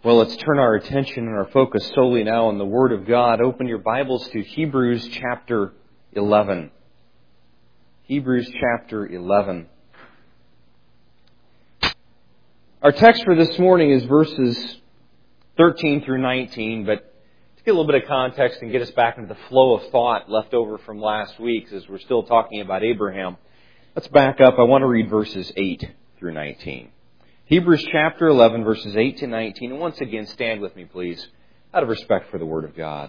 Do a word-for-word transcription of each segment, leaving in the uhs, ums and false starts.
Well, let's turn our attention and our focus solely now on the Word of God. Open your Bibles to Hebrews chapter eleven. Hebrews chapter eleven. Our text for this morning is verses thirteen through nineteen, but to get a little bit of context and get us back into the flow of thought left over from last week as we're still talking about Abraham, let's back up. I want to read verses eight through nineteen. Hebrews chapter eleven, verses eight to nineteen. And once again, stand with me, please, out of respect for the Word of God.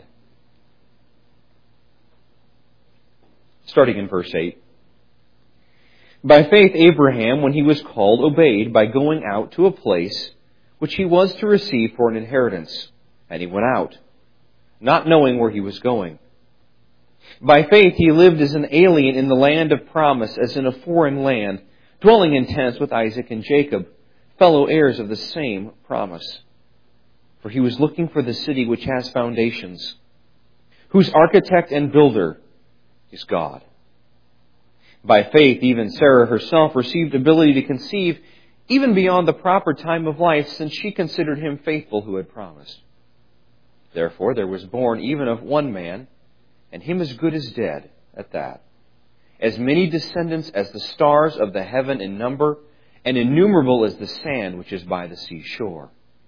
Starting in verse eight. By faith, Abraham, when he was called, obeyed by going out to a place which he was to receive for an inheritance. And he went out, not knowing where he was going. By faith, he lived as an alien in the land of promise, as in a foreign land, dwelling in tents with Isaac and Jacob, fellow heirs of the same promise. For he was looking for the city which has foundations, whose architect and builder is God. By faith, even Sarah herself received ability to conceive even beyond the proper time of life, since she considered him faithful who had promised. Therefore there was born even of one man, and him as good as dead at that, as many descendants as the stars of the heaven in number, and innumerable as the sand which is by the seashore.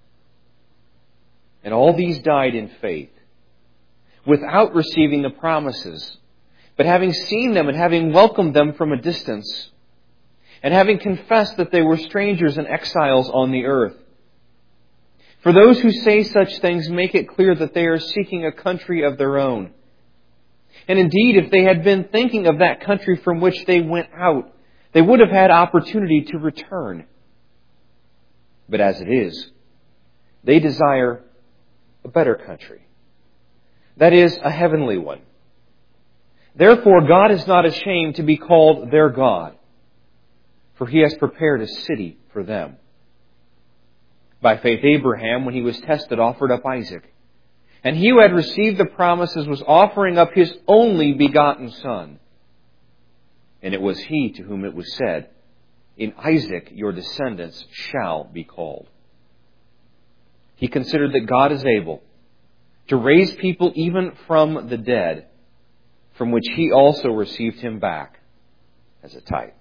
And all these died in faith, without receiving the promises, but having seen them and having welcomed them from a distance, and having confessed that they were strangers and exiles on the earth. For those who say such things make it clear that they are seeking a country of their own. And indeed, if they had been thinking of that country from which they went out, they would have had opportunity to return. But as it is, they desire a better country. That is, a heavenly one. Therefore, God is not ashamed to be called their God, for He has prepared a city for them. By faith, Abraham, when he was tested, offered up Isaac. And he who had received the promises was offering up his only begotten son. And it was he to whom it was said, "In Isaac your descendants shall be called." He considered that God is able to raise people even from the dead, from which he also received him back as a type.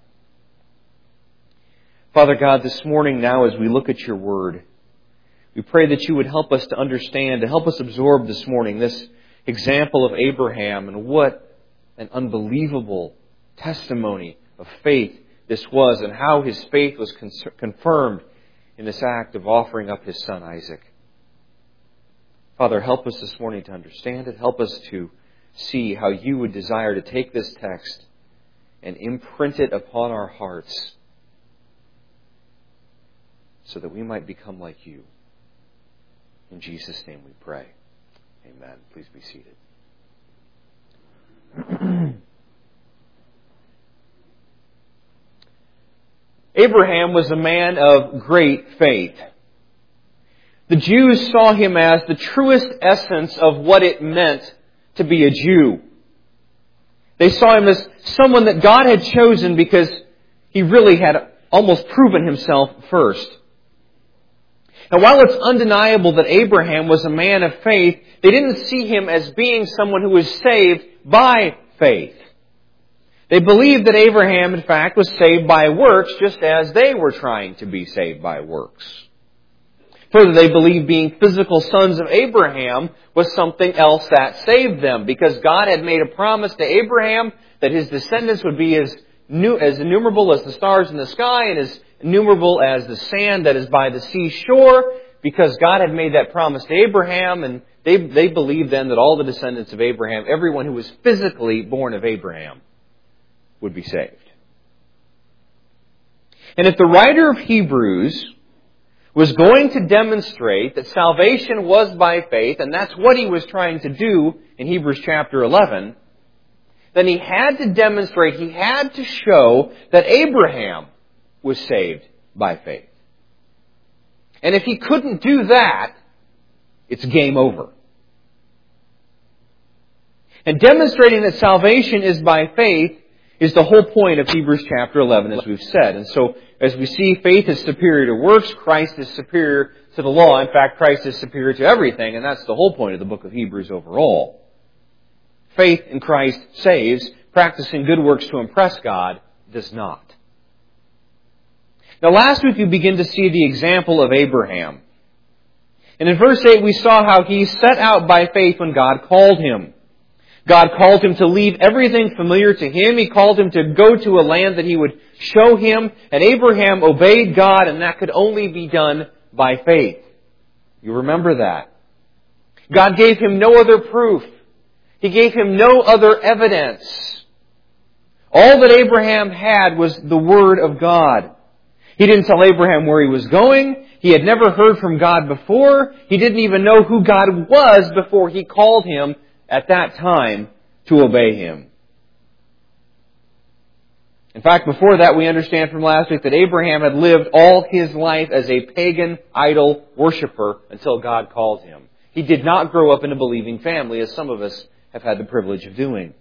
Father God, this morning now as we look at your word, we pray that you would help us to understand, to help us absorb this morning this example of Abraham and what an unbelievable testimony of faith this was, and how his faith was confirmed in this act of offering up his son Isaac. Father, help us this morning to understand it. Help us to see how you would desire to take this text and imprint it upon our hearts so that we might become like you. In Jesus' name we pray. Amen. Please be seated. Abraham was a man of great faith. The Jews saw him as the truest essence of what it meant to be a Jew. They saw him as someone that God had chosen because he really had almost proven himself first. Now, while it's undeniable that Abraham was a man of faith, they didn't see him as being someone who was saved by faith. They believed that Abraham, in fact, was saved by works, just as they were trying to be saved by works. Further, they believed being physical sons of Abraham was something else that saved them, because God had made a promise to Abraham that his descendants would be as, new, as innumerable as the stars in the sky and as innumerable as the sand that is by the seashore, because God had made that promise to Abraham, and they, they believed then that all the descendants of Abraham, everyone who was physically born of Abraham, would be saved. And if the writer of Hebrews was going to demonstrate that salvation was by faith, and that's what he was trying to do in Hebrews chapter eleven, then he had to demonstrate, he had to show that Abraham was saved by faith. And if he couldn't do that, it's game over. And demonstrating that salvation is by faith is the whole point of Hebrews chapter eleven, as we've said. And so as we see, faith is superior to works. Christ is superior to the law. In fact, Christ is superior to everything, and that's the whole point of the book of Hebrews overall. Faith in Christ saves. Practicing good works to impress God does not. Now, last week we begin to see the example of Abraham. And in verse eight we saw how he set out by faith when God called him. God called him to leave everything familiar to him. He called him to go to a land that he would show him. And Abraham obeyed God, and that could only be done by faith. You remember that. God gave him no other proof. He gave him no other evidence. All that Abraham had was the Word of God. He didn't tell Abraham where he was going. He had never heard from God before. He didn't even know who God was before he called him at that time to obey him. In fact, before that, we understand from last week that Abraham had lived all his life as a pagan idol worshiper until God called him. He did not grow up in a believing family, as some of us have had the privilege of doing.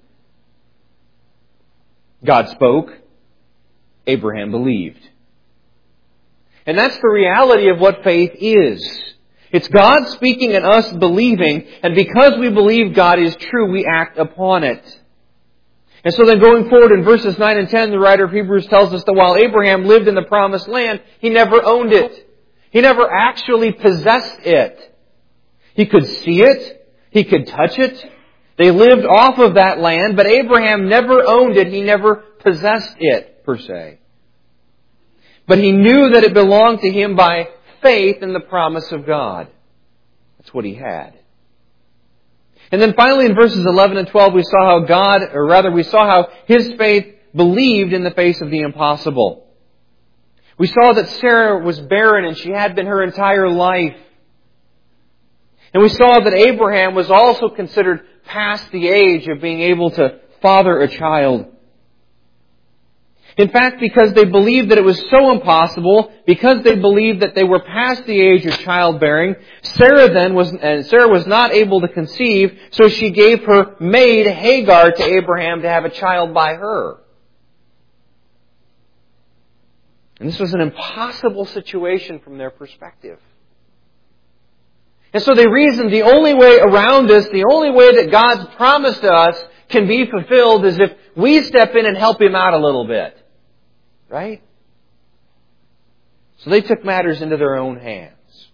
God spoke. Abraham believed. And that's the reality of what faith is. It's God speaking and us believing, and because we believe God is true, we act upon it. And so then going forward in verses nine and ten, the writer of Hebrews tells us that while Abraham lived in the promised land, he never owned it. He never actually possessed it. He could see it. He could touch it. They lived off of that land, but Abraham never owned it. He never possessed it, per se. But he knew that it belonged to him by faith in the promise of God. That's what he had. And then finally in verses eleven and twelve we saw how God, or rather we saw how his faith believed in the face of the impossible. We saw that Sarah was barren and she had been her entire life. And we saw that Abraham was also considered past the age of being able to father a child. In fact, because they believed that it was so impossible, because they believed that they were past the age of childbearing, Sarah then was, and Sarah was not able to conceive, so she gave her maid Hagar to Abraham to have a child by her. And this was an impossible situation from their perspective. And so they reasoned the only way around this, the only way that God's promise to us can be fulfilled is if we step in and help Him out a little bit. Right? So they took matters into their own hands.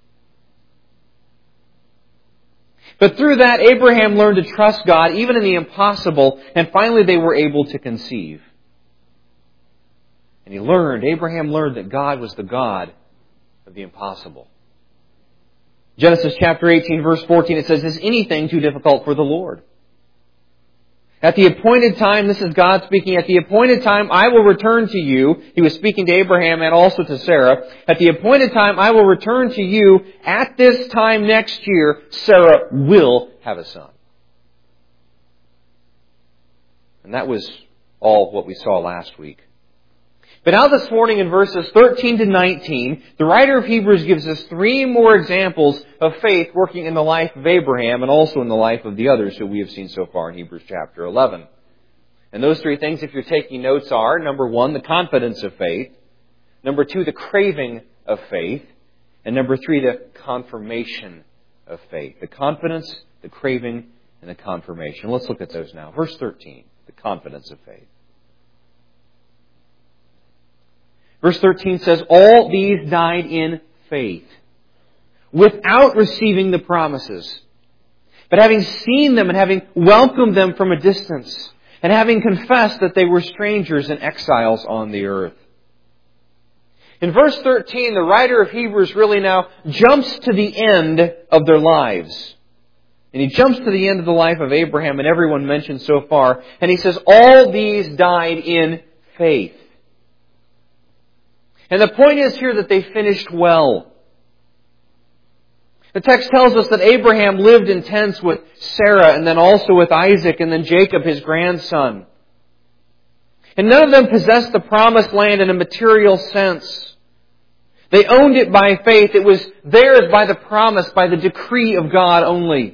But through that, Abraham learned to trust God even in the impossible, and finally they were able to conceive. And he learned, Abraham learned that God was the God of the impossible. Genesis chapter eighteen, verse fourteen, it says, "Is anything too difficult for the Lord? At the appointed time," this is God speaking, "at the appointed time I will return to you." He was speaking to Abraham and also to Sarah. "At the appointed time I will return to you. At this time next year, Sarah will have a son." And that was all what we saw last week. But now this morning in verses thirteen to nineteen, the writer of Hebrews gives us three more examples of faith working in the life of Abraham and also in the life of the others who we have seen so far in Hebrews chapter eleven. And those three things, if you're taking notes, are, number one, the confidence of faith. Number two, the craving of faith. And number three, the confirmation of faith. The confidence, the craving, and the confirmation. Let's look at those now. Verse thirteen, the confidence of faith. Verse thirteen says, "All these died in faith, without receiving the promises, but having seen them and having welcomed them from a distance, and having confessed that they were strangers and exiles on the earth." In verse thirteen, the writer of Hebrews really now jumps to the end of their lives. And he jumps to the end of the life of Abraham and everyone mentioned so far, and he says, "All these died in faith." And the point is here that they finished well. The text tells us that Abraham lived in tents with Sarah and then also with Isaac and then Jacob, his grandson. And none of them possessed the promised land in a material sense. They owned it by faith. It was theirs by the promise, by the decree of God only.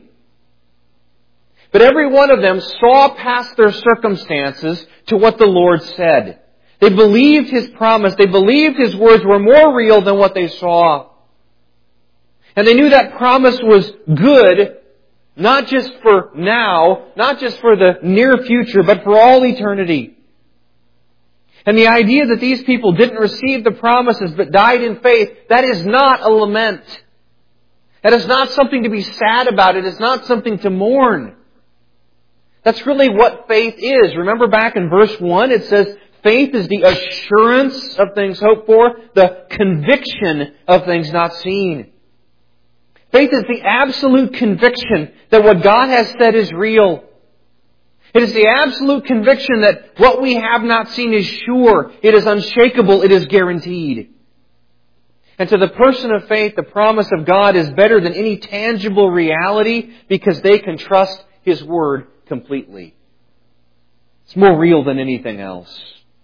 But every one of them saw past their circumstances to what the Lord said. They believed His promise. They believed His words were more real than what they saw. And they knew that promise was good, not just for now, not just for the near future, but for all eternity. And the idea that these people didn't receive the promises but died in faith, that is not a lament. That is not something to be sad about. It is not something to mourn. That's really what faith is. Remember back in verse one, it says, faith is the assurance of things hoped for, the conviction of things not seen. Faith is the absolute conviction that what God has said is real. It is the absolute conviction that what we have not seen is sure. It is unshakable. It is guaranteed. And to the person of faith, the promise of God is better than any tangible reality because they can trust His Word completely. It's more real than anything else.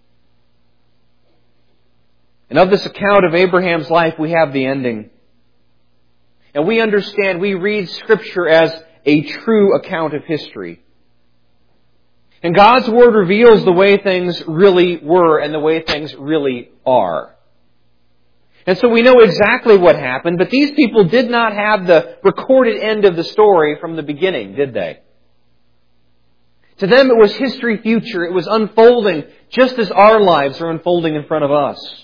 And of this account of Abraham's life, we have the ending. And we understand, we read Scripture as a true account of history. And God's Word reveals the way things really were and the way things really are. And so we know exactly what happened, but these people did not have the recorded end of the story from the beginning, did they? To them it was history future. It was unfolding just as our lives are unfolding in front of us.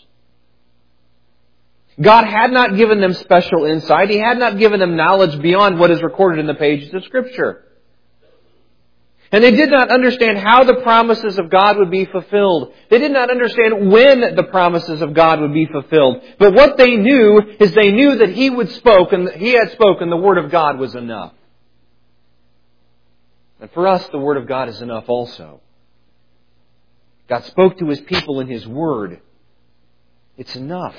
God had not given them special insight. He had not given them knowledge beyond what is recorded in the pages of Scripture. And they did not understand how the promises of God would be fulfilled. They did not understand when the promises of God would be fulfilled. But what they knew is they knew that He would spoke and He had spoken. The Word of God was enough. And for us, the Word of God is enough also. God spoke to His people in His Word. It's enough.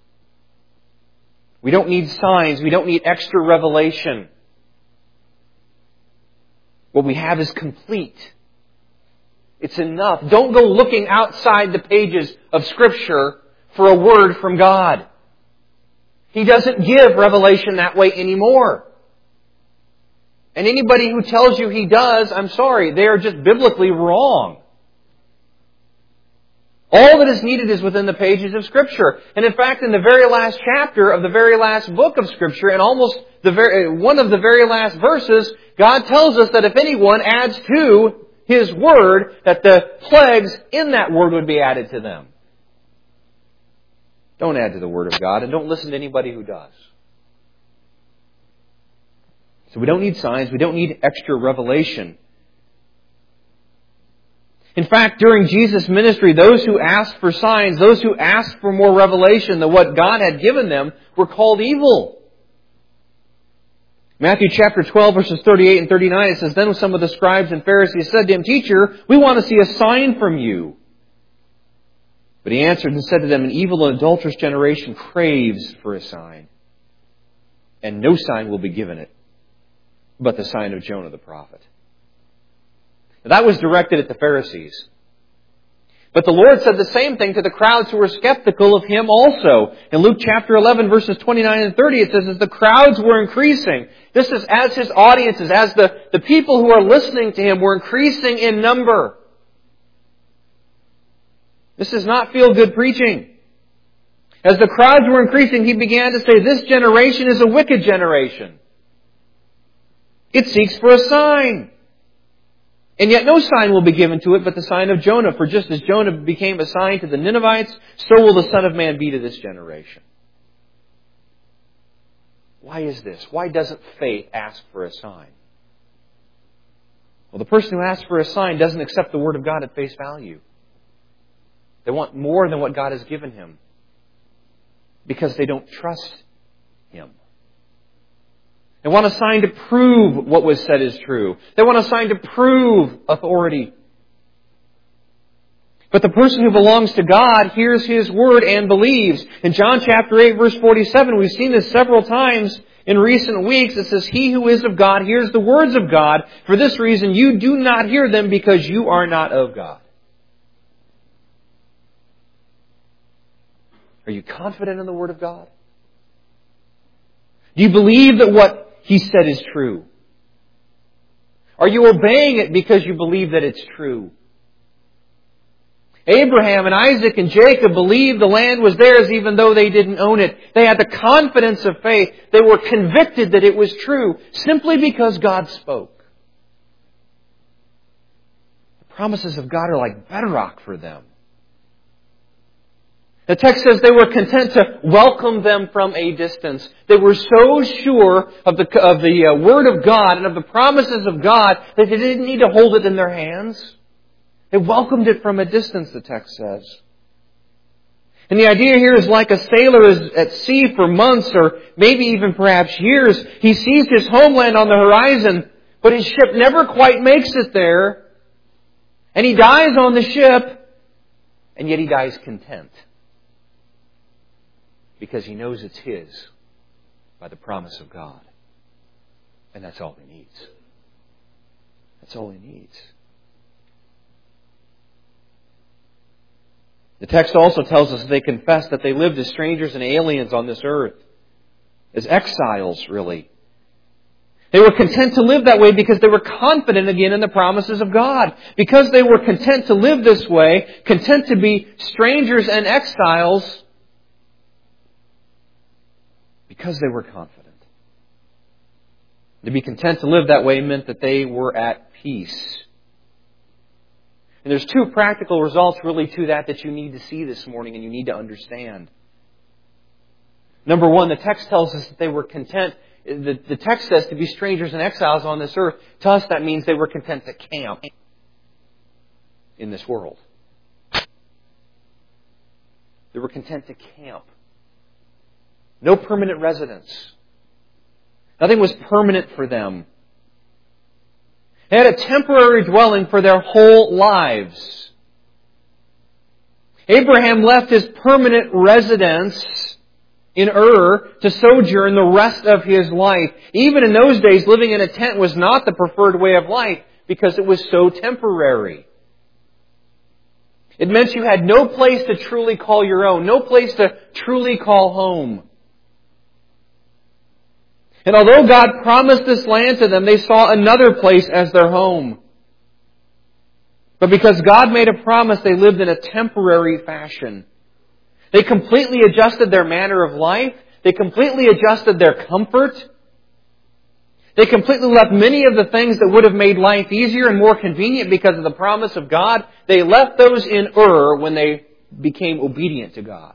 We don't need signs. We don't need extra revelation. What we have is complete. It's enough. Don't go looking outside the pages of Scripture for a word from God. He doesn't give revelation that way anymore. And anybody who tells you He does, I'm sorry, they are just biblically wrong. All that is needed is within the pages of Scripture. And in fact, in the very last chapter of the very last book of Scripture, and almost the very, one of the very last verses, God tells us that if anyone adds to His Word, that the plagues in that Word would be added to them. Don't add to the Word of God, and don't listen to anybody who does. So we don't need signs, we don't need extra revelation. In fact, during Jesus' ministry, those who asked for signs, those who asked for more revelation than what God had given them, were called evil. Matthew chapter twelve, verses thirty-eight and thirty-nine, it says, Then some of the scribes and Pharisees said to Him, Teacher, we want to see a sign from you. But He answered and said to them, An evil and adulterous generation craves for a sign, and no sign will be given it, but the sign of Jonah the prophet. That was directed at the Pharisees. But the Lord said the same thing to the crowds who were skeptical of Him also. In Luke chapter eleven, verses twenty-nine and thirty, it says, as the crowds were increasing, this is as His audiences, as the, the people who are listening to Him were increasing in number. This is not feel-good preaching. As the crowds were increasing, He began to say, this generation is a wicked generation. It seeks for a sign. And yet no sign will be given to it but the sign of Jonah. For just as Jonah became a sign to the Ninevites, so will the Son of Man be to this generation. Why is this? Why doesn't faith ask for a sign? Well, the person who asks for a sign doesn't accept the Word of God at face value. They want more than what God has given him because they don't trust Him. They want a sign to prove what was said is true. They want a sign to prove authority. But the person who belongs to God hears His Word and believes. In John chapter eight, verse forty-seven, we've seen this several times in recent weeks. It says, He who is of God hears the words of God. For this reason you do not hear them because you are not of God. Are you confident in the Word of God? Do you believe that what He said is true? Are you obeying it because you believe that it's true? Abraham and Isaac and Jacob believed the land was theirs even though they didn't own it. They had the confidence of faith. They were convicted that it was true simply because God spoke. The promises of God are like bedrock for them. The text says they were content to welcome them from a distance. They were so sure of the, of the uh, Word of God and of the promises of God that they didn't need to hold it in their hands. They welcomed it from a distance, the text says. And the idea here is like a sailor is at sea for months or maybe even perhaps years. He sees his homeland on the horizon, but his ship never quite makes it there. And he dies on the ship, and yet he dies content. Because he knows it's his by the promise of God. And that's all he needs. That's all he needs. The text also tells us they confessed that they lived as strangers and aliens on this earth. As exiles, really. They were content to live that way because they were confident again in the promises of God. Because they were content to live this way, content to be strangers and exiles, because they were confident. To be content to live that way meant that they were at peace. And there's two practical results really to that that you need to see this morning and you need to understand. Number one, the text tells us that they were content. The, the text says to be strangers and exiles on this earth. To us, that means they were content to camp in this world. They were content to camp. No permanent residence. Nothing was permanent for them. They had a temporary dwelling for their whole lives. Abraham left his permanent residence in Ur to sojourn the rest of his life. Even in those days, living in a tent was not the preferred way of life because it was so temporary. It meant you had no place to truly call your own, no place to truly call home. And although God promised this land to them, they saw another place as their home. But because God made a promise, they lived in a temporary fashion. They completely adjusted their manner of life. They completely adjusted their comfort. They completely left many of the things that would have made life easier and more convenient because of the promise of God. They left those in Ur when they became obedient to God.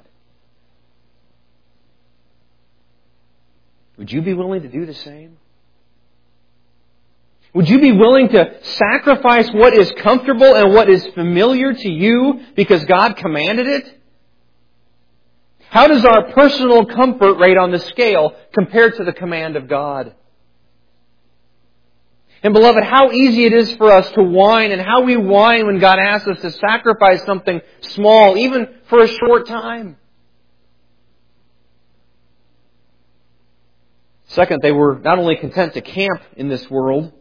Would you be willing to do the same? Would you be willing to sacrifice what is comfortable and what is familiar to you because God commanded it? How does our personal comfort rate on the scale compared to the command of God? And beloved, how easy it is for us to whine and how we whine when God asks us to sacrifice something small, even for a short time. Second, they were not only content to camp in this world,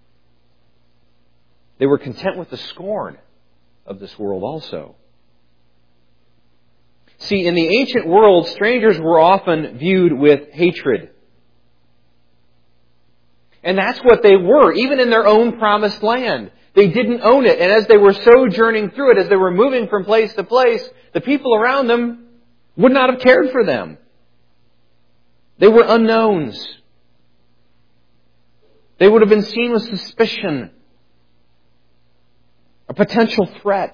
they were content with the scorn of this world also. See, in the ancient world, strangers were often viewed with hatred. And that's what they were, even in their own promised land. They didn't own it. And as they were sojourning through it, as they were moving from place to place, the people around them would not have cared for them. They were unknowns. They would have been seen with suspicion, a potential threat.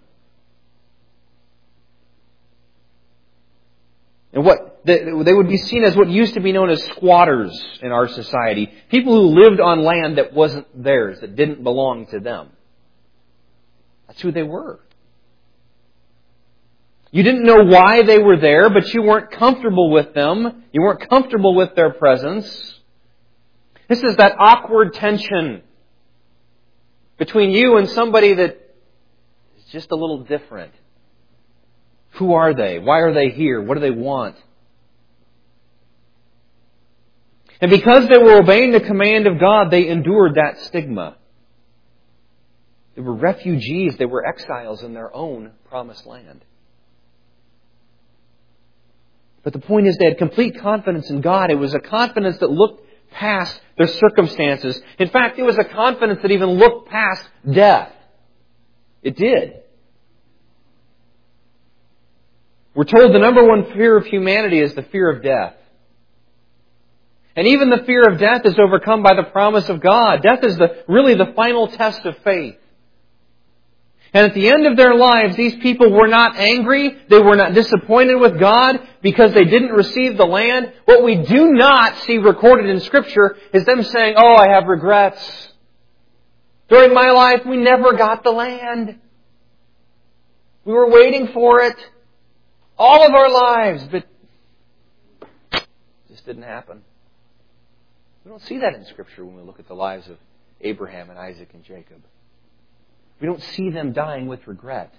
And what they would be seen as what used to be known as squatters in our society. People who lived on land that wasn't theirs, that didn't belong to them. That's who they were. You didn't know why they were there, but you weren't comfortable with them. You weren't comfortable with their presence. This is that awkward tension between you and somebody that is just a little different. Who are they? Why are they here? What do they want? And because they were obeying the command of God, they endured that stigma. They were refugees. They were exiles in their own promised land. But the point is they had complete confidence in God. It was a confidence that looked past their circumstances. In fact, it was a confidence that even looked past death. It did. We're told the number one fear of humanity is the fear of death. And even the fear of death is overcome by the promise of God. Death is the, really the final test of faith. And at the end of their lives, these people were not angry. They were not disappointed with God because they didn't receive the land. What we do not see recorded in Scripture is them saying, "Oh, I have regrets. During my life, we never got the land. We were waiting for it all of our lives, but it just didn't happen." We don't see that in Scripture when we look at the lives of Abraham and Isaac and Jacob. We don't see them dying with regret.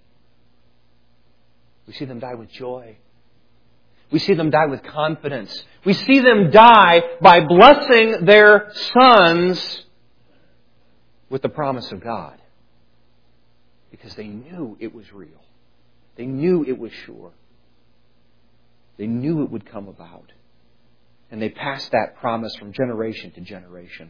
We see them die with joy. We see them die with confidence. We see them die by blessing their sons with the promise of God. Because they knew it was real. They knew it was sure. They knew it would come about. And they passed that promise from generation to generation.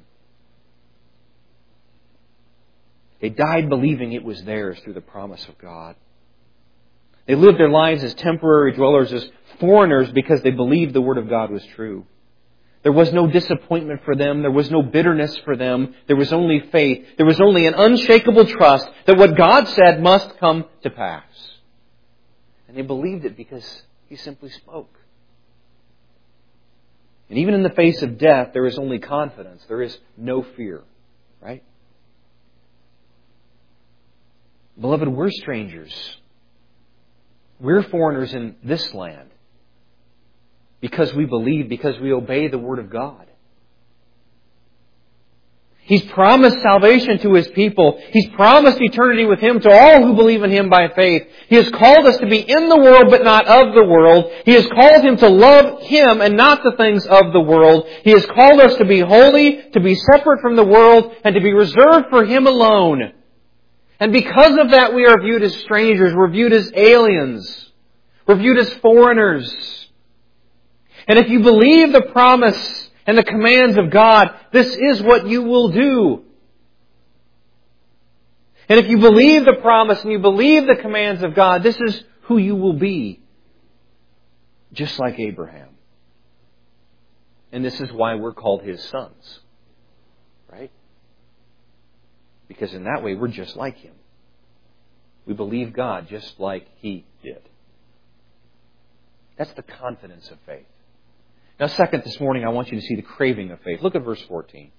They died believing it was theirs through the promise of God. They lived their lives as temporary dwellers, as foreigners, because they believed the Word of God was true. There was no disappointment for them. There was no bitterness for them. There was only faith. There was only an unshakable trust that what God said must come to pass. And they believed it because He simply spoke. And even in the face of death, there is only confidence. There is no fear. Right? Beloved, we're strangers. We're foreigners in this land because we believe, because we obey the Word of God. He's promised salvation to His people. He's promised eternity with Him to all who believe in Him by faith. He has called us to be in the world but not of the world. He has called Him to love Him and not the things of the world. He has called us to be holy, to be separate from the world, and to be reserved for Him alone. And because of that, we are viewed as strangers. We're viewed as aliens. We're viewed as foreigners. And if you believe the promise and the commands of God, this is what you will do. And if you believe the promise and you believe the commands of God, this is who you will be. Just like Abraham. And this is why we're called His sons. Right? Because in that way, we're just like Him. We believe God just like He did. That's the confidence of faith. Now, second, this morning, I want you to see the craving of faith. Look at verse fourteen.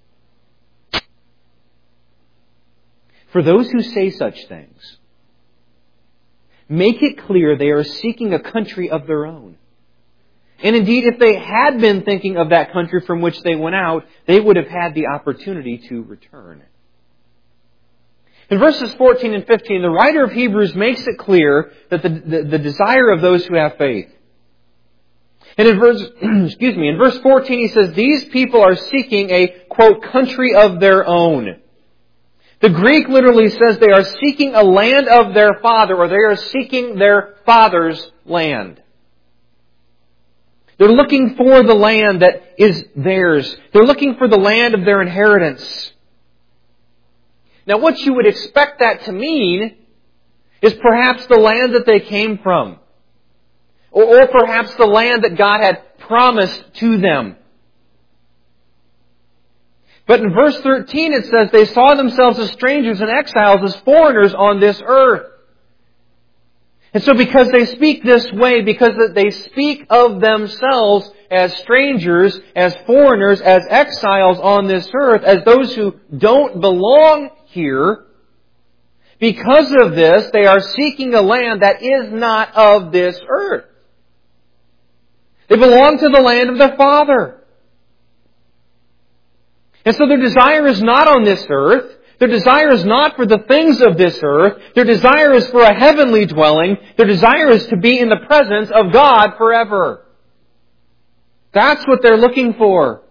For those who say such things, make it clear they are seeking a country of their own. And indeed, if they had been thinking of that country from which they went out, they would have had the opportunity to return. In verses fourteen and fifteen, the writer of Hebrews makes it clear that the, the, the desire of those who have faith. And in verse, excuse me, in verse fourteen he says, these people are seeking a, quote, country of their own. The Greek literally says they are seeking a land of their father, or they are seeking their father's land. They're looking for the land that is theirs. They're looking for the land of their inheritance. Now, what you would expect that to mean is perhaps the land that they came from. Or, or perhaps the land that God had promised to them. But in verse thirteen it says they saw themselves as strangers and exiles, as foreigners on this earth. And so because they speak this way, because they speak of themselves as strangers, as foreigners, as exiles on this earth, as those who don't belong here, because of this, they are seeking a land that is not of this earth. They belong to the land of their father. And so their desire is not on this earth. Their desire is not for the things of this earth. Their desire is for a heavenly dwelling. Their desire is to be in the presence of God forever. That's what they're looking for.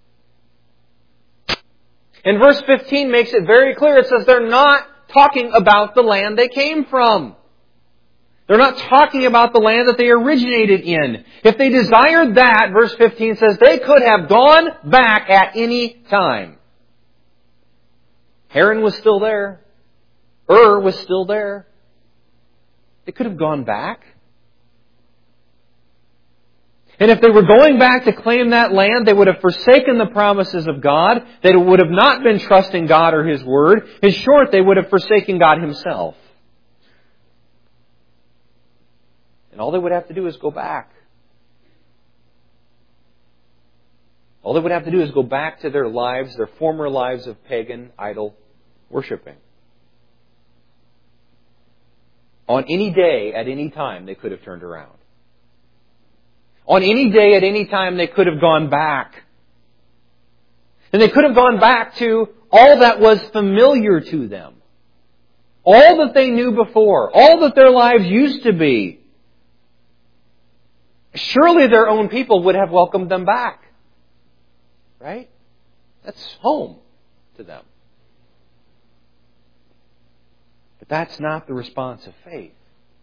And verse fifteen makes it very clear. It says they're not talking about the land they came from. They're not talking about the land that they originated in. If they desired that, verse fifteen says, they could have gone back at any time. Haran was still there. Ur was still there. They could have gone back. And if they were going back to claim that land, they would have forsaken the promises of God. They would have not been trusting God or His Word. In short, they would have forsaken God Himself. And all they would have to do is go back. All they would have to do is go back to their lives, their former lives of pagan idol worshiping. On any day, at any time, they could have turned around. On any day, at any time, they could have gone back. And they could have gone back to all that was familiar to them. All that they knew before. All that their lives used to be. Surely their own people would have welcomed them back. Right? That's home to them. But that's not the response of faith.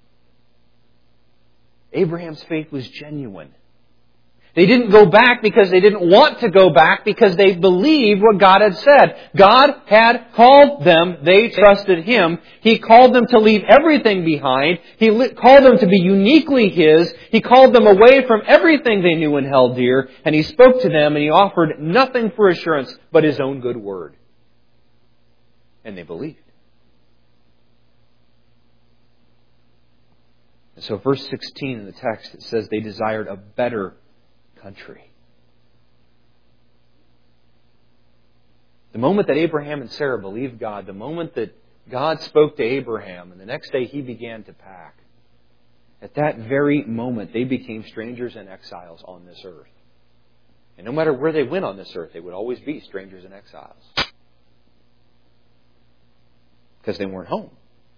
Abraham's faith was genuine. They didn't go back because they didn't want to go back, because they believed what God had said. God had called them. They trusted Him. He called them to leave everything behind. He called them to be uniquely His. He called them away from everything they knew and held dear. And He spoke to them, and He offered nothing for assurance but His own good word. And they believed. And so verse sixteen in the text, it says they desired a better country. The moment that Abraham and Sarah believed God, the moment that God spoke to Abraham, and the next day he began to pack, at that very moment they became strangers and exiles on this earth. And no matter where they went on this earth, they would always be strangers and exiles. Because they weren't home.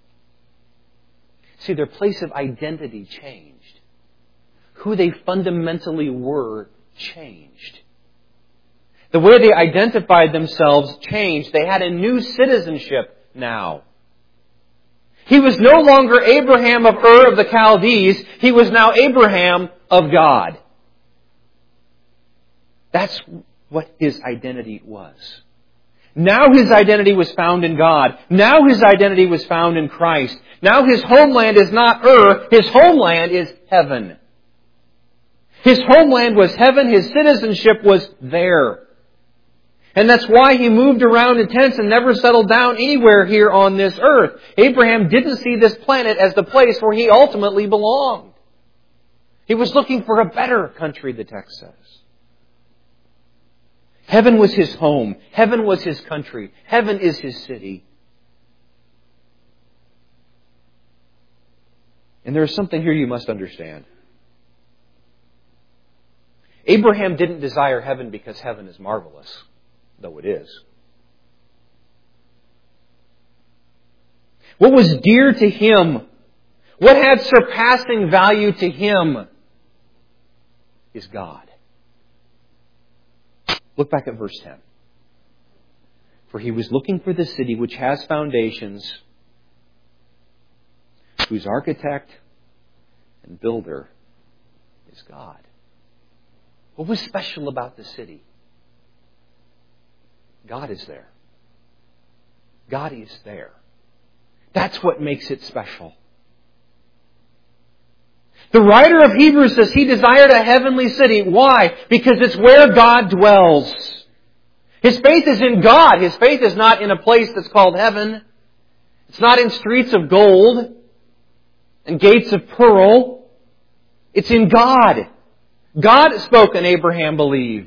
See, their place of identity changed. Who they fundamentally were changed. The way they identified themselves changed. They had a new citizenship now. He was no longer Abraham of Ur of the Chaldees. He was now Abraham of God. That's what his identity was. Now his identity was found in God. Now his identity was found in Christ. Now his homeland is not Ur. His homeland is heaven. His homeland was heaven. His citizenship was there. And that's why he moved around in tents and never settled down anywhere here on this earth. Abraham didn't see this planet as the place where he ultimately belonged. He was looking for a better country, the text says. Heaven was his home. Heaven was his country. Heaven is his city. And there is something here you must understand. Abraham didn't desire heaven because heaven is marvelous, though it is. What was dear to him, what had surpassing value to him, is God. Look back at verse ten. For he was looking for the city which has foundations, whose architect and builder is God. What was special about the city? God is there. God is there. That's what makes it special. The writer of Hebrews says he desired a heavenly city. Why? Because it's where God dwells. His faith is in God. His faith is not in a place that's called heaven. It's not in streets of gold and gates of pearl. It's in God. God spoke and Abraham believed.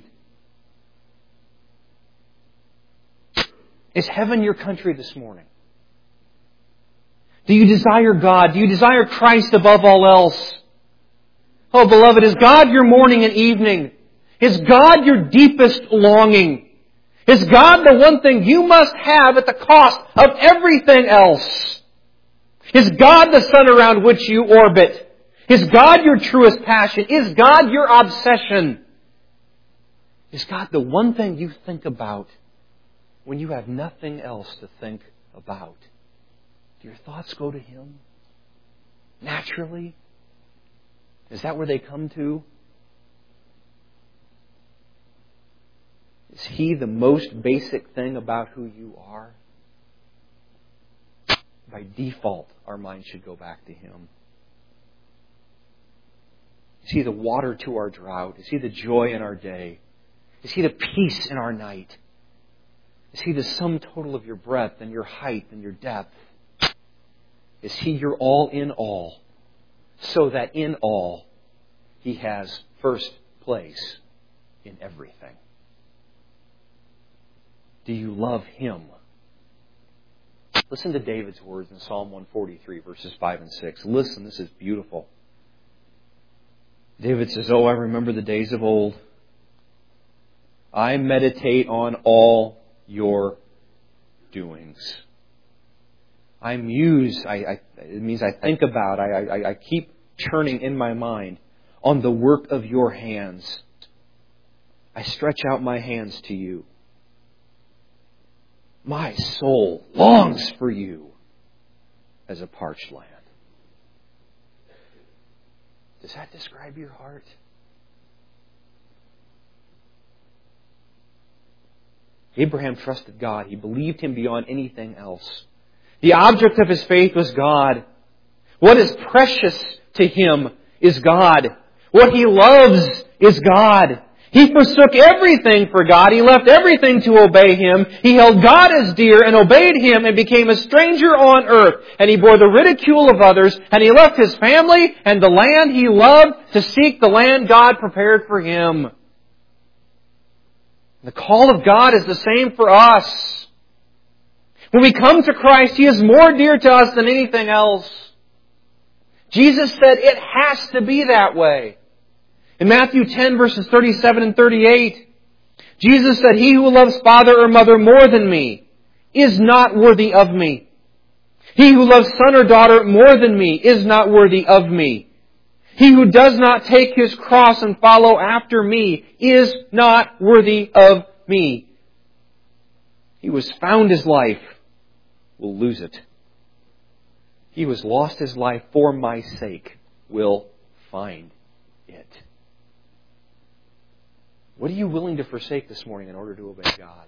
Is heaven your country this morning? Do you desire God? Do you desire Christ above all else? Oh, beloved, is God your morning and evening? Is God your deepest longing? Is God the one thing you must have at the cost of everything else? Is God the sun around which you orbit? Is God your truest passion? Is God your obsession? Is God the one thing you think about when you have nothing else to think about? Do your thoughts go to Him? Naturally? Is that where they come to? Is He the most basic thing about who you are? By default, our minds should go back to Him. Is He the water to our drought? Is He the joy in our day? Is He the peace in our night? Is He the sum total of your breadth and your height and your depth? Is He your all in all, so that in all He has first place in everything? Do you love Him? Listen to David's words in Psalm one forty-three, verses five and six. Listen, this is beautiful. David says, "Oh, I remember the days of old. I meditate on all your doings." I muse, I, I, it means I think about, I, I, I keep churning in my mind on the work of your hands. I stretch out my hands to you. My soul longs for you as a parched land. Does that describe your heart? Abraham trusted God. He believed Him beyond anything else. The object of his faith was God. What is precious to him is God. What he loves is God. He forsook everything for God. He left everything to obey Him. He held God as dear and obeyed Him and became a stranger on earth. And he bore the ridicule of others. And he left his family and the land he loved to seek the land God prepared for him. The call of God is the same for us. When we come to Christ, He is more dear to us than anything else. Jesus said it has to be that way. In Matthew ten, verses thirty-seven and thirty-eight, Jesus said, "He who loves father or mother more than me is not worthy of me. He who loves son or daughter more than me is not worthy of me. He who does not take his cross and follow after me is not worthy of me. He who has found his life will lose it. He who has lost his life for my sake will find it." What are you willing to forsake this morning in order to obey God?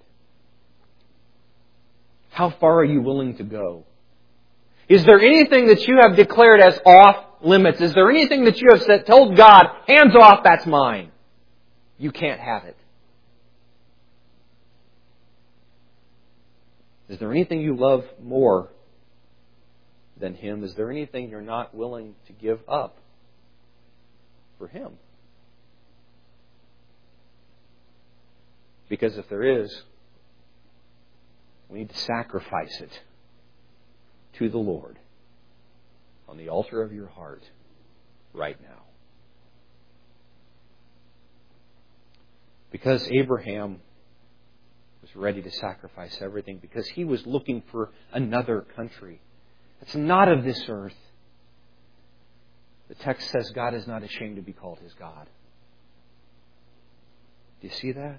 How far are you willing to go? Is there anything that you have declared as off limits? Is there anything that you have said, told God, hands off, that's mine? You can't have it. Is there anything you love more than Him? Is there anything you're not willing to give up for Him? Because if there is, we need to sacrifice it to the Lord on the altar of your heart right now. Because Abraham was ready to sacrifice everything, because he was looking for another country that's not of this earth. The text says God is not ashamed to be called His God. Do you see that?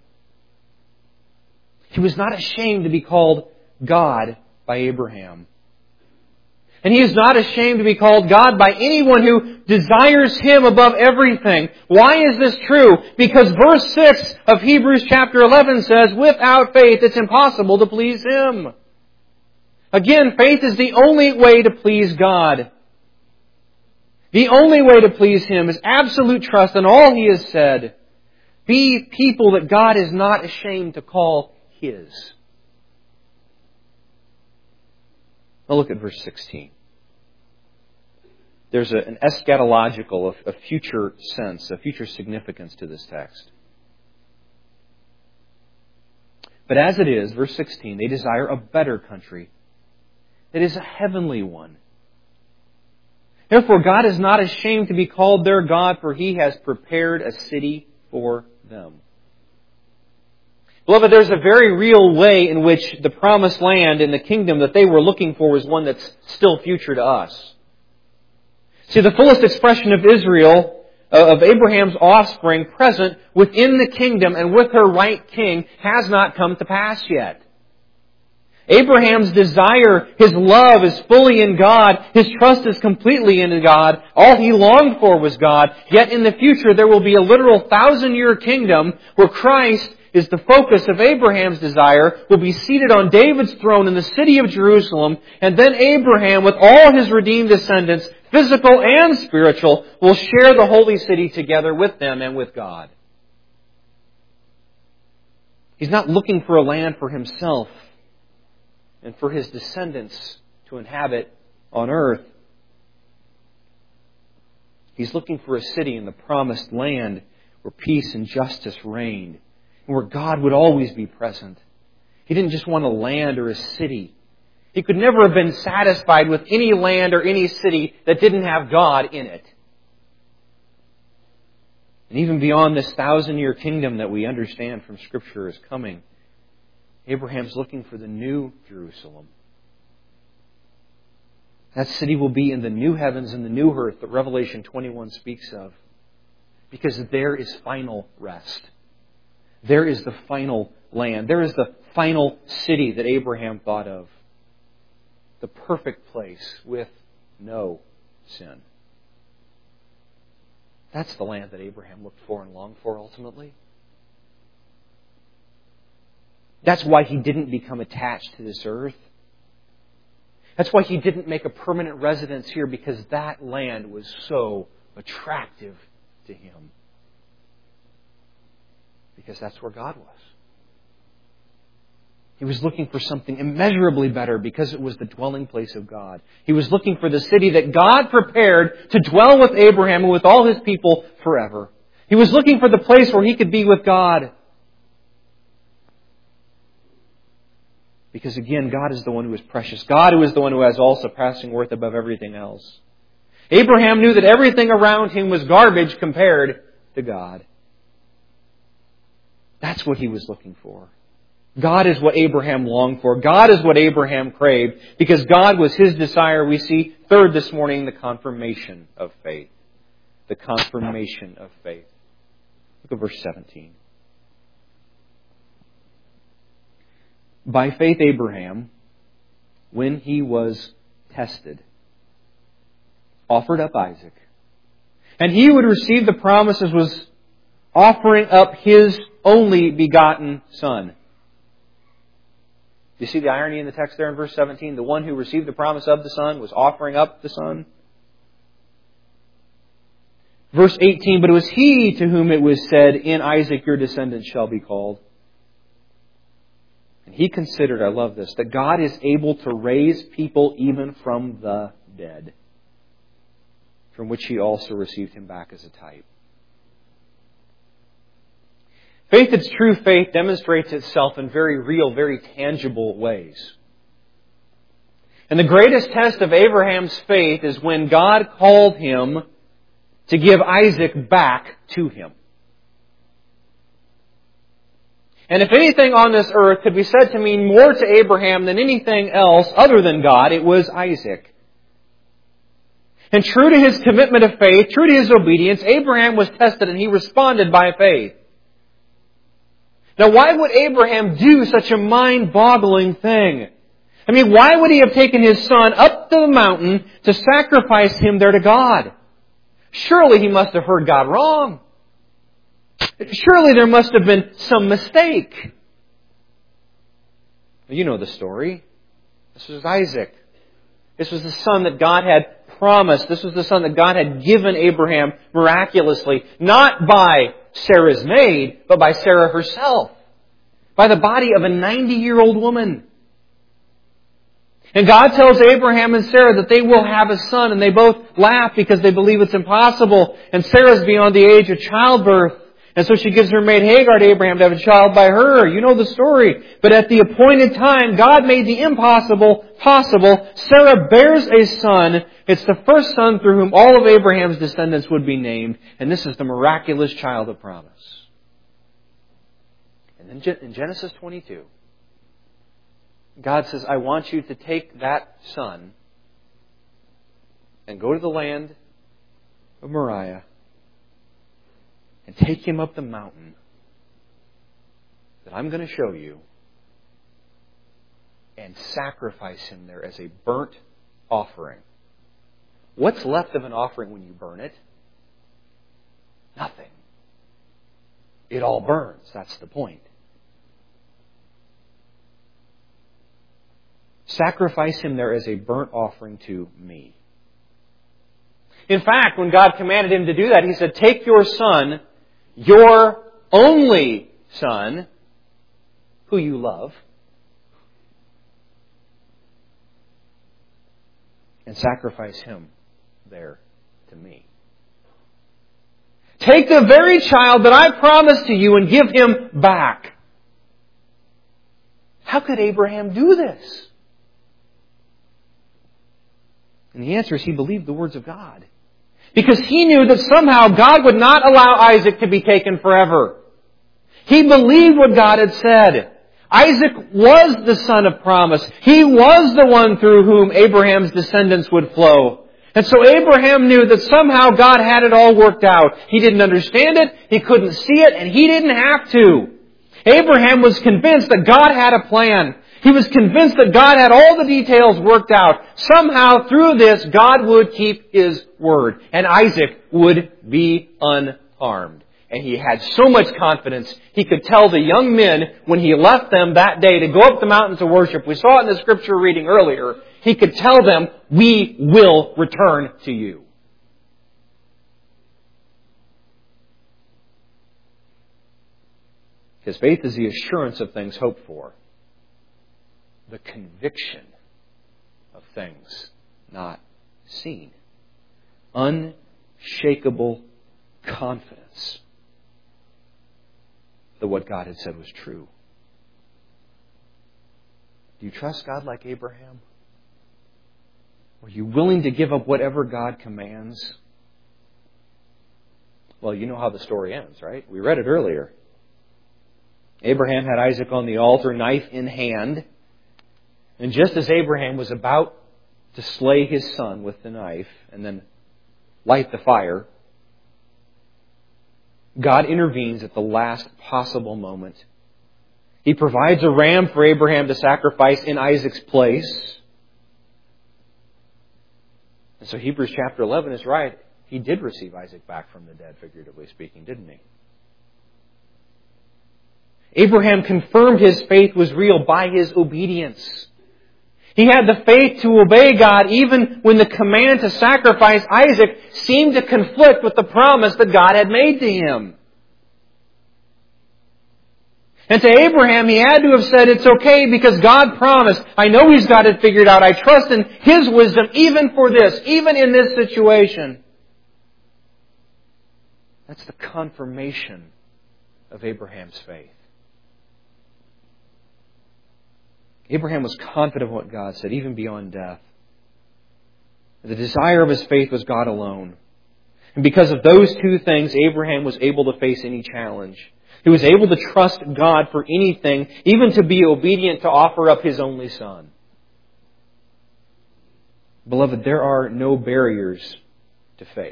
He was not ashamed to be called God by Abraham. And He is not ashamed to be called God by anyone who desires Him above everything. Why is this true? Because verse six of Hebrews chapter eleven says, without faith it's impossible to please Him. Again, faith is the only way to please God. The only way to please Him is absolute trust in all He has said. Be people that God is not ashamed to call His. Now look at verse sixteen. There's a, an eschatological, a, a future sense, a future significance to this text. But as it is, verse sixteen, they desire a better country. It is a heavenly one. Therefore, God is not ashamed to be called their God, for He has prepared a city for them. Beloved, there's a very real way in which the promised land and the kingdom that they were looking for was one that's still future to us. See, the fullest expression of Israel, of Abraham's offspring present within the kingdom and with her right king, has not come to pass yet. Abraham's desire, his love is fully in God. His trust is completely in God. All he longed for was God. Yet in the future there will be a literal thousand-year kingdom where Christ is the focus of Abraham's desire, will be seated on David's throne in the city of Jerusalem, and then Abraham, with all his redeemed descendants, physical and spiritual, will share the holy city together with them and with God. He's not looking for a land for himself and for his descendants to inhabit on earth. He's looking for a city in the promised land where peace and justice reigned and where God would always be present. He didn't just want a land or a city. He could never have been satisfied with any land or any city that didn't have God in it. And even beyond this thousand-year kingdom that we understand from Scripture is coming, Abraham's looking for the new Jerusalem. That city will be in the new heavens and the new earth that Revelation twenty-one speaks of. Because there is final rest. There is the final land. There is the final city that Abraham thought of. The perfect place with no sin. That's the land that Abraham looked for and longed for ultimately. That's why he didn't become attached to this earth. That's why he didn't make a permanent residence here, because that land was so attractive to him. Because that's where God was. He was looking for something immeasurably better because it was the dwelling place of God. He was looking for the city that God prepared to dwell with Abraham and with all his people forever. He was looking for the place where he could be with God. Because again, God is the one who is precious. God who is the one who has all surpassing worth above everything else. Abraham knew that everything around him was garbage compared to God. That's what he was looking for. God is what Abraham longed for. God is what Abraham craved. Because God was his desire. We see, third this morning, the confirmation of faith. The confirmation of faith. Look at verse seventeen. By faith Abraham, when he was tested, offered up Isaac. And he who would receive the promises was offering up his only begotten son. Do you see the irony in the text there in verse seventeen? The one who received the promise of the son was offering up the son. Verse eighteen, but it was he to whom it was said, in Isaac your descendants shall be called. And he considered, I love this, that God is able to raise people even from the dead, from which he also received him back as a type. Faith that's true faith demonstrates itself in very real, very tangible ways. And the greatest test of Abraham's faith is when God called him to give Isaac back to him. And if anything on this earth could be said to mean more to Abraham than anything else other than God, it was Isaac. And true to his commitment of faith, true to his obedience, Abraham was tested and he responded by faith. Now, why would Abraham do such a mind-boggling thing? I mean, why would he have taken his son up to the mountain to sacrifice him there to God? Surely he must have heard God wrong. Surely there must have been some mistake. You know the story. This was Isaac. This was the son that God had promised. This was the son that God had given Abraham miraculously. Not by Sarah's maid, but by Sarah herself. By the body of a ninety-year-old woman. And God tells Abraham and Sarah that they will have a son, and they both laugh because they believe it's impossible. And Sarah's beyond the age of childbirth. And so she gives her maid Hagar to Abraham to have a child by her. You know the story. But at the appointed time, God made the impossible possible. Sarah bears a son. It's the first son through whom all of Abraham's descendants would be named. And this is the miraculous child of promise. And then in Genesis twenty-two, God says, I want you to take that son and go to the land of Moriah and take him up the mountain that I'm going to show you and sacrifice him there as a burnt offering. What's left of an offering when you burn it? Nothing. It all burns. That's the point. Sacrifice him there as a burnt offering to me. In fact, when God commanded him to do that, He said, take your son, your only son, who you love, and sacrifice him there to me. Take the very child that I promised to you and give him back. How could Abraham do this? And the answer is he believed the words of God. Because he knew that somehow God would not allow Isaac to be taken forever. He believed what God had said. Isaac was the son of promise. He was the one through whom Abraham's descendants would flow. And so Abraham knew that somehow God had it all worked out. He didn't understand it, he couldn't see it, and he didn't have to. Abraham was convinced that God had a plan. He was convinced that God had all the details worked out. Somehow through this, God would keep His word, and Isaac would be unharmed. And he had so much confidence, he could tell the young men when he left them that day to go up the mountain to worship. We saw it in the scripture reading earlier. He could tell them, we will return to you. His faith is the assurance of things hoped for, the conviction of things not seen. Unshakable confidence that what God had said was true. Do you trust God like Abraham? Are you willing to give up whatever God commands? Well, you know how the story ends, right? We read it earlier. Abraham had Isaac on the altar, knife in hand. And just as Abraham was about to slay his son with the knife and then light the fire, God intervenes at the last possible moment. He provides a ram for Abraham to sacrifice in Isaac's place. And so Hebrews chapter eleven is right. He did receive Isaac back from the dead, figuratively speaking, didn't he? Abraham confirmed his faith was real by his obedience. He had the faith to obey God even when the command to sacrifice Isaac seemed to conflict with the promise that God had made to him. And to Abraham, he had to have said, it's okay because God promised. I know He's got it figured out. I trust in His wisdom even for this, even in this situation. That's the confirmation of Abraham's faith. Abraham was confident of what God said, even beyond death. The desire of his faith was God alone. And because of those two things, Abraham was able to face any challenge. He was able to trust God for anything, even to be obedient to offer up his only son. Beloved, there are no barriers to faith.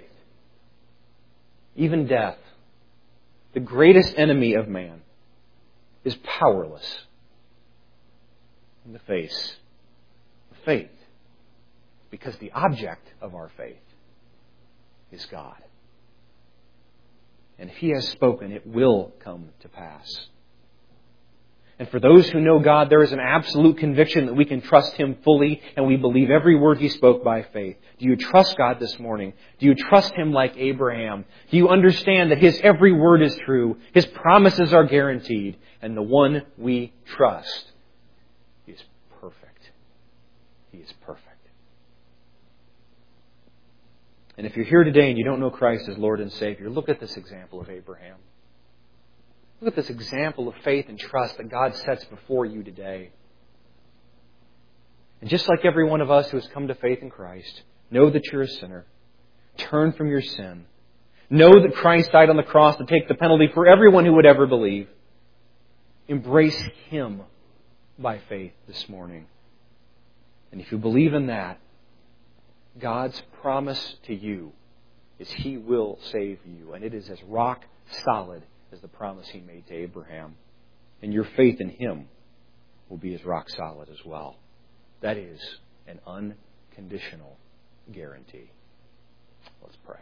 Even death, the greatest enemy of man, is powerless in the face of faith. Because the object of our faith is God. And if He has spoken, it will come to pass. And for those who know God, there is an absolute conviction that we can trust Him fully and we believe every word He spoke by faith. Do you trust God this morning? Do you trust Him like Abraham? Do you understand that His every word is true? His promises are guaranteed. And the one we trust is perfect. He is perfect. And if you're here today and you don't know Christ as Lord and Savior, look at this example of Abraham. Look at this example of faith and trust that God sets before you today. And just like every one of us who has come to faith in Christ, know that you're a sinner. Turn from your sin. Know that Christ died on the cross to take the penalty for everyone who would ever believe. Embrace Him by faith this morning. And if you believe in that, God's promise to you is He will save you. And it is as rock solid as the promise He made to Abraham. And your faith in Him will be as rock solid as well. That is an unconditional guarantee. Let's pray.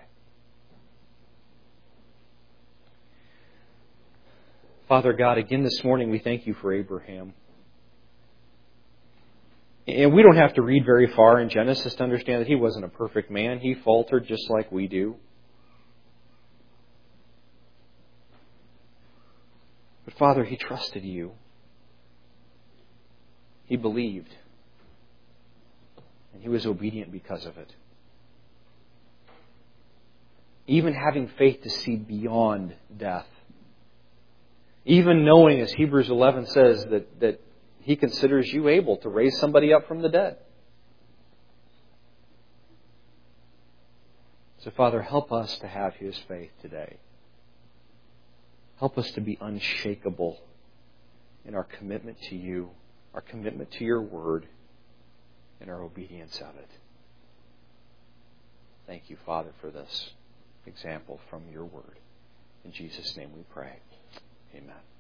Father God, again this morning we thank You for Abraham. And we don't have to read very far in Genesis to understand that he wasn't a perfect man. He faltered just like we do. But Father, he trusted you. He believed. And he was obedient because of it. Even having faith to see beyond death. Even knowing, as Hebrews eleven says, that, that he considers you able to raise somebody up from the dead. So, Father, help us to have his faith today. Help us to be unshakable in our commitment to you, our commitment to your word, and our obedience of it. Thank you, Father, for this example from your word. In Jesus' name we pray. Amen.